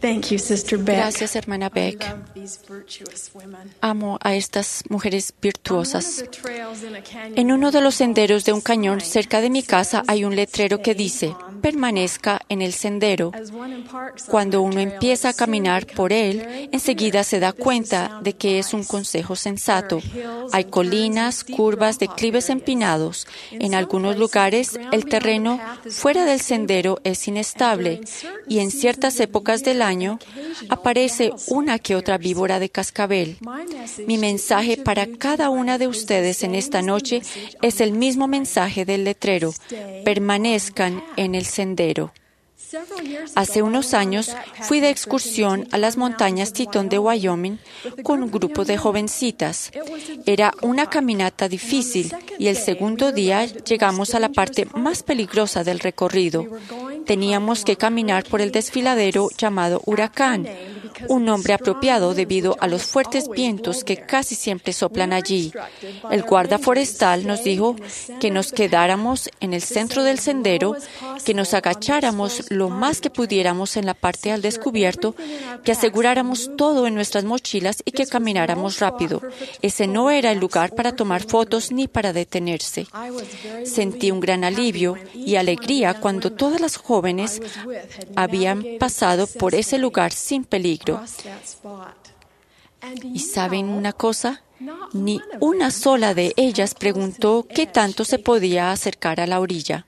Thank you, Sister Beck. Gracias, hermana Beck. Amo a estas mujeres virtuosas. En uno de los senderos de un cañón cerca de mi casa hay un letrero que dice: permanezca en el sendero. Cuando uno empieza a caminar por él, enseguida se da cuenta de que es un consejo sensato. Hay colinas, curvas, declives empinados. En algunos lugares, el terreno fuera del sendero es inestable y en ciertas épocas del año aparece una que otra víbora de cascabel. Mi mensaje para cada una de ustedes en esta noche es el mismo mensaje del letrero: permanezcan en el sendero. Hace unos años fui de excursión a las montañas Teton de Wyoming con un grupo de jovencitas. Era una caminata difícil y el segundo día llegamos a la parte más peligrosa del recorrido. Teníamos que caminar por el desfiladero llamado Huracán, un nombre apropiado debido a los fuertes vientos que casi siempre soplan allí. El guarda forestal nos dijo que nos quedáramos en el centro del sendero, que nos agacháramos lo más que pudiéramos en la parte al descubierto, que aseguráramos todo en nuestras mochilas y que camináramos rápido. Ese no era el lugar para tomar fotos ni para detenerse. Sentí un gran alivio y alegría cuando todas las jóvenes habían pasado por ese lugar sin peligro. ¿Y saben una cosa? Ni una sola de ellas preguntó qué tanto se podía acercar a la orilla.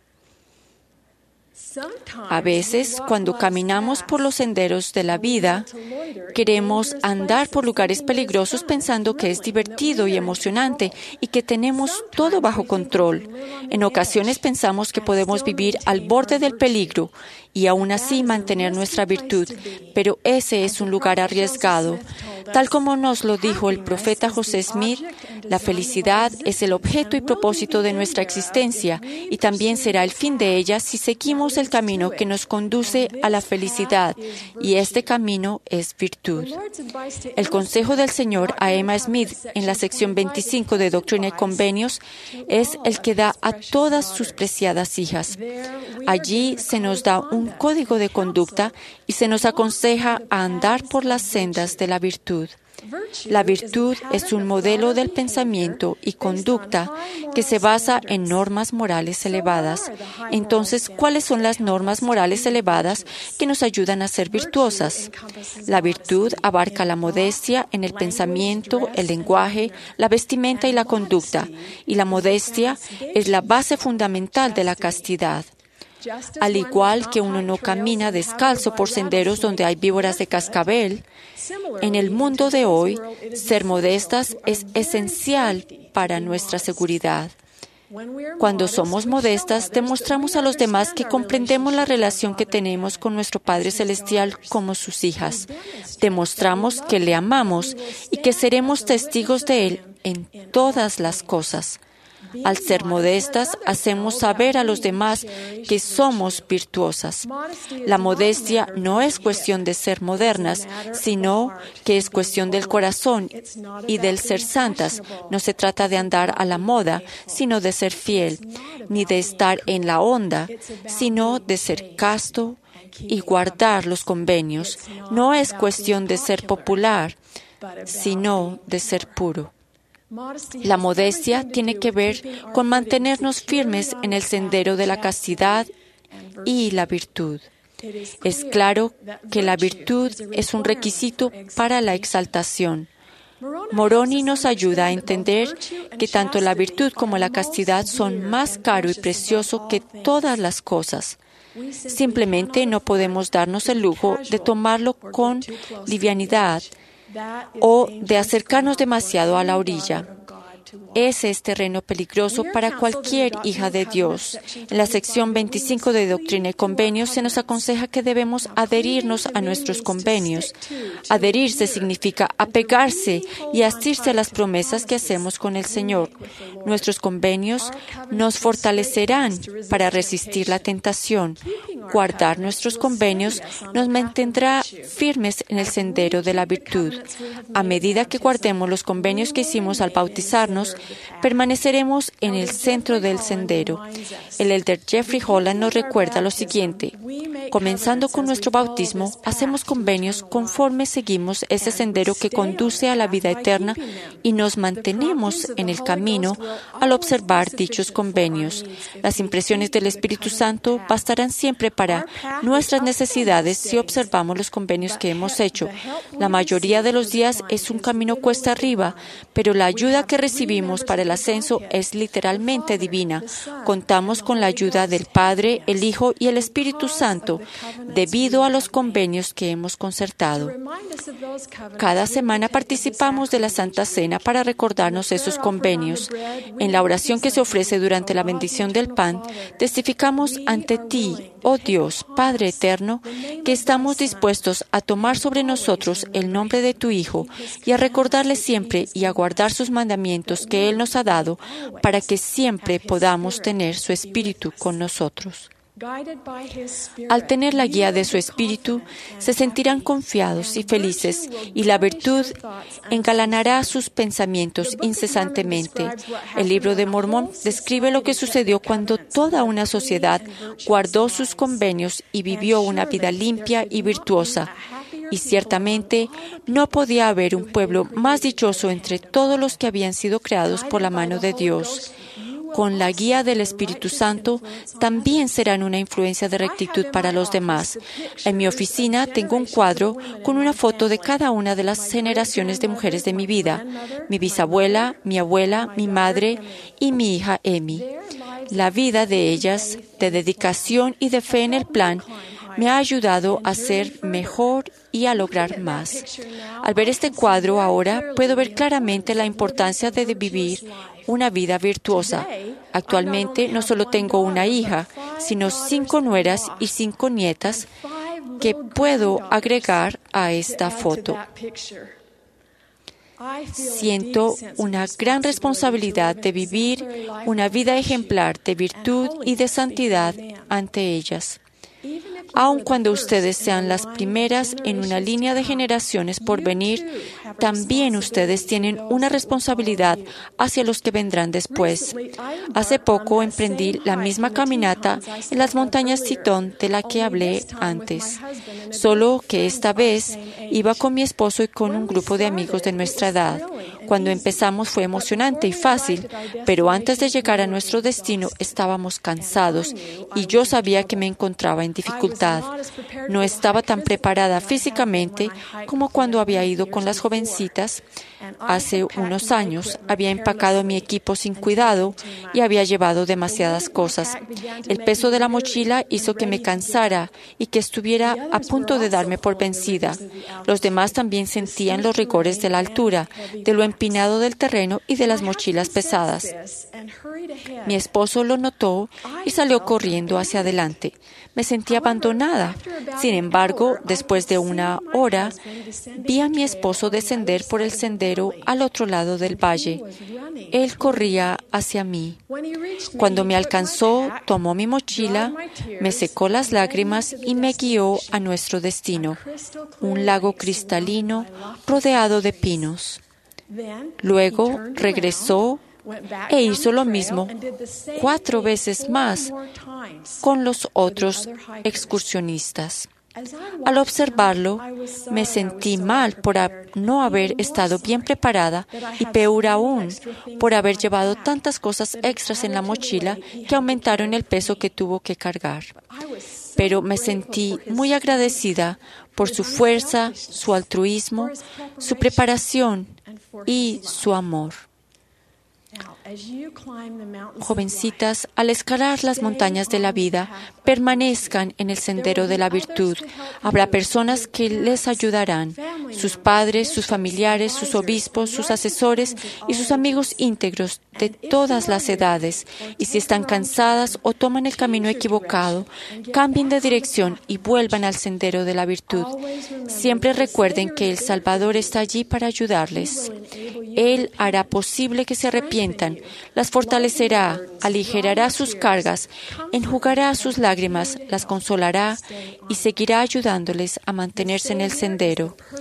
A veces, cuando caminamos por los senderos de la vida, queremos andar por lugares peligrosos pensando que es divertido y emocionante y que tenemos todo bajo control. En ocasiones pensamos que podemos vivir al borde del peligro y aún así mantener nuestra virtud, pero ese es un lugar arriesgado. Tal como nos lo dijo el profeta José Smith, la felicidad es el objeto y propósito de nuestra existencia y también será el fin de ella si seguimos el camino que nos conduce a la felicidad, y este camino es virtud. El consejo del Señor a Emma Smith en la sección 25 de Doctrina y Convenios es el que da a todas sus preciadas hijas. Allí se nos da un código de conducta y se nos aconseja a andar por las sendas de la virtud. La virtud es un modelo del pensamiento y conducta que se basa en normas morales elevadas. Entonces, ¿cuáles son las normas morales elevadas que nos ayudan a ser virtuosas? La virtud abarca la modestia en el pensamiento, el lenguaje, la vestimenta y la conducta, y la modestia es la base fundamental de la castidad. Al igual que uno no camina descalzo por senderos donde hay víboras de cascabel, en el mundo de hoy, ser modestas es esencial para nuestra seguridad. Cuando somos modestas, demostramos a los demás que comprendemos la relación que tenemos con nuestro Padre Celestial como sus hijas. Demostramos que le amamos y que seremos testigos de Él en todas las cosas. Al ser modestas, hacemos saber a los demás que somos virtuosas. La modestia no es cuestión de ser modernas, sino que es cuestión del corazón y del ser santas. No se trata de andar a la moda, sino de ser fiel, ni de estar en la onda, sino de ser casto y guardar los convenios. No es cuestión de ser popular, sino de ser puro. La modestia tiene que ver con mantenernos firmes en el sendero de la castidad y la virtud. Es claro que la virtud es un requisito para la exaltación. Moroni nos ayuda a entender que tanto la virtud como la castidad son más caro y precioso que todas las cosas. Simplemente no podemos darnos el lujo de tomarlo con livianidad o de acercarnos demasiado a la orilla. Ese es terreno peligroso para cualquier hija de Dios. En la sección 25 de Doctrina y Convenios se nos aconseja que debemos adherirnos a nuestros convenios. Adherirse significa apegarse y asirse a las promesas que hacemos con el Señor. Nuestros convenios nos fortalecerán para resistir la tentación. Guardar nuestros convenios nos mantendrá firmes en el sendero de la virtud. A medida que guardemos los convenios que hicimos al bautizarnos, recordarnos, permaneceremos en el centro del sendero. El elder Jeffrey Holland nos recuerda lo siguiente: comenzando con nuestro bautismo, hacemos convenios conforme seguimos ese sendero que conduce a la vida eterna y nos mantenemos en el camino al observar dichos convenios. Las impresiones del Espíritu Santo bastarán siempre para nuestras necesidades si observamos los convenios que hemos hecho. La mayoría de los días es un camino cuesta arriba, pero la ayuda que recibimos para el ascenso es literalmente divina. Contamos con la ayuda del Padre, el Hijo y el Espíritu Santo debido a los convenios que hemos concertado. Cada semana participamos de la Santa Cena para recordarnos esos convenios. En la oración que se ofrece durante la bendición del pan, testificamos ante ti, oh Dios, Padre eterno, que estamos dispuestos a tomar sobre nosotros el nombre de tu Hijo y a recordarle siempre y a guardar sus mandamientos que Él nos ha dado para que siempre podamos tener su Espíritu con nosotros. Al tener la guía de su Espíritu, se sentirán confiados y felices, y la virtud engalanará sus pensamientos incesantemente. El Libro de Mormón describe lo que sucedió cuando toda una sociedad guardó sus convenios y vivió una vida limpia y virtuosa. Y ciertamente no podía haber un pueblo más dichoso entre todos los que habían sido creados por la mano de Dios. Con la guía del Espíritu Santo, también serán una influencia de rectitud para los demás. En mi oficina tengo un cuadro con una foto de cada una de las generaciones de mujeres de mi vida: mi bisabuela, mi abuela, mi madre y mi hija Amy. La vida de ellas, de dedicación y de fe en el plan, me ha ayudado a ser mejor y a lograr más. Al ver este cuadro ahora, puedo ver claramente la importancia de vivir una vida virtuosa. Actualmente no solo tengo una hija, sino 5 nueras y 5 nietas que puedo agregar a esta foto. Siento una gran responsabilidad de vivir una vida ejemplar de virtud y de santidad ante ellas. Aun cuando ustedes sean las primeras en una línea de generaciones por venir, también ustedes tienen una responsabilidad hacia los que vendrán después. Hace poco emprendí la misma caminata en las montañas Teton de la que hablé antes, solo que esta vez iba con mi esposo y con un grupo de amigos de nuestra edad. Cuando empezamos fue emocionante y fácil, pero antes de llegar a nuestro destino estábamos cansados y yo sabía que me encontraba en dificultad. No estaba tan preparada físicamente como cuando había ido con las jovencitas. Hace unos años había empacado mi equipo sin cuidado y había llevado demasiadas cosas. El peso de la mochila hizo que me cansara y que estuviera a punto de darme por vencida. Los demás también sentían los rigores de la altura, de lo empinado del terreno y de las mochilas pesadas. Mi esposo lo notó y salió corriendo hacia adelante. Me sentí abandonada. Sin embargo, después de una hora, vi a mi esposo descender por el sendero al otro lado del valle. Él corría hacia mí. Cuando me alcanzó, tomó mi mochila, me secó las lágrimas y me guió a nuestro destino, un lago cristalino rodeado de pinos. Luego regresó e hizo lo mismo 4 veces más con los otros excursionistas. Al observarlo, me sentí mal por no haber estado bien preparada y peor aún, por haber llevado tantas cosas extras en la mochila que aumentaron el peso que tuvo que cargar. Pero me sentí muy agradecida por su fuerza, su altruismo, su preparación y su amor. Jovencitas, al escalar las montañas de la vida, permanezcan en el sendero de la virtud. Habrá personas que les ayudarán, sus padres, sus familiares, sus obispos, sus asesores y sus amigos íntegros de todas las edades. Y si están cansadas o toman el camino equivocado, cambien de dirección y vuelvan al sendero de la virtud. Siempre recuerden que el Salvador está allí para ayudarles. Él hará posible que se arrepientan, las fortalecerá, aligerará sus cargas, enjugará sus lágrimas, las consolará y seguirá ayudándoles a mantenerse en el sendero.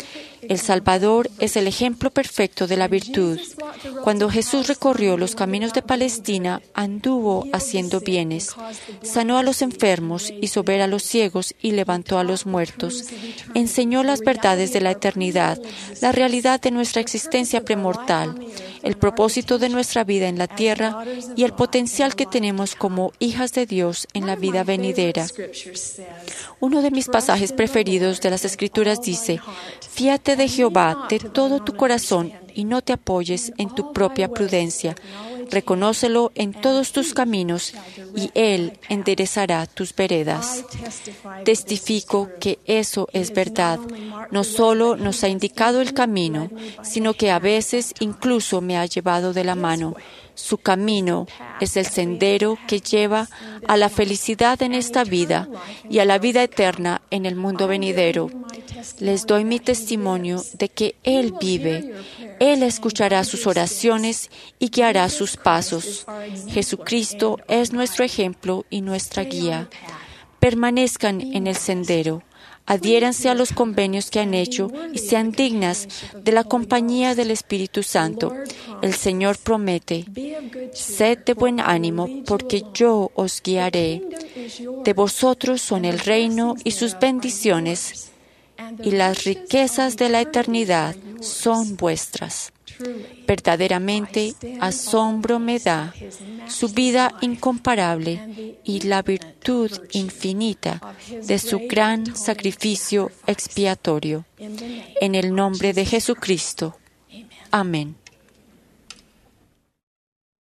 El Salvador es el ejemplo perfecto de la virtud. Cuando Jesús recorrió los caminos de Palestina, anduvo haciendo bienes, sanó a los enfermos, hizo ver a los ciegos y levantó a los muertos. Enseñó las verdades de la eternidad, la realidad de nuestra existencia premortal, el propósito de nuestra vida en la tierra y el potencial que tenemos como hijas de Dios en la vida venidera. Uno de mis pasajes preferidos de las Escrituras dice: «Fíate de Jehová de todo tu corazón y no te apoyes en tu propia prudencia. Reconócelo en todos tus caminos y Él enderezará tus veredas». Testifico que eso es verdad. No solo nos ha indicado el camino, sino que a veces incluso me ha llevado de la mano. Su camino es el sendero que lleva a la felicidad en esta vida y a la vida eterna en el mundo venidero. Les doy mi testimonio de que Él vive. Él escuchará sus oraciones y guiará sus pasos. Jesucristo es nuestro ejemplo y nuestra guía. Permanezcan en el sendero. Adhiéranse a los convenios que han hecho y sean dignas de la compañía del Espíritu Santo. El Señor promete: «Sed de buen ánimo, porque yo os guiaré». De vosotros son el reino y sus bendiciones, y las riquezas de la eternidad son vuestras. Verdaderamente, asombro me da su vida incomparable y la virtud infinita de su gran sacrificio expiatorio. En el nombre de Jesucristo. Amén.